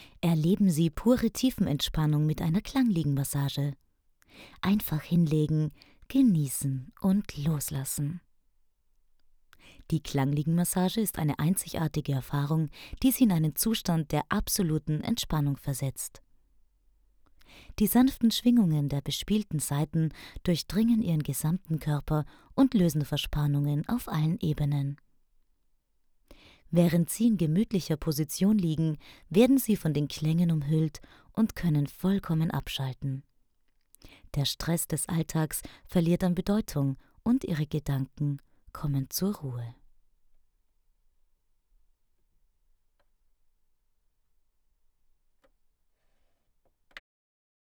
Erleben Sie pure Tiefenentspannung mit einer Klangliegenmassage. Einfach hinlegen, genießen und loslassen. Die Klangliegenmassage ist eine einzigartige Erfahrung, die Sie in einen Zustand der absoluten Entspannung versetzt. Die sanften Schwingungen der bespielten Saiten durchdringen Ihren gesamten Körper und lösen Verspannungen auf allen Ebenen. Während Sie in gemütlicher Position liegen, werden Sie von den Klängen umhüllt und können vollkommen abschalten. Der Stress des Alltags verliert an Bedeutung und Ihre Gedanken kommen zur Ruhe.